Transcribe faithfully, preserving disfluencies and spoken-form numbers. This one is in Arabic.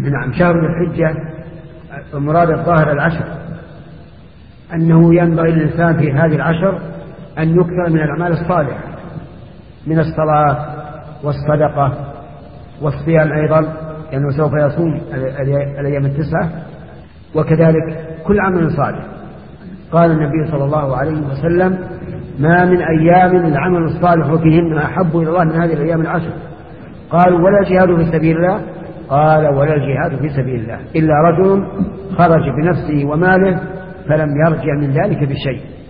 نعم. شهر الحجة المراد الظاهر العشر، أنه ينبغي للإنسان في هذه العشر أن يكثر من الأعمال الصالحة، من الصلاة والصدقة والصيام أيضا، لأنه سوف يصوم الأيام التسعة، وكذلك كل عمل صالح. قال النبي صلى الله عليه وسلم: ما من أيام العمل الصالح فيهن أحب إلى الله من هذه الأيام العشر. قالوا: ولا الجهاد في سبيل الله؟ قال: ولا الجهاد في سبيل الله إلا رجل خرج بنفسه وماله فلم يرجع من ذلك بشيء.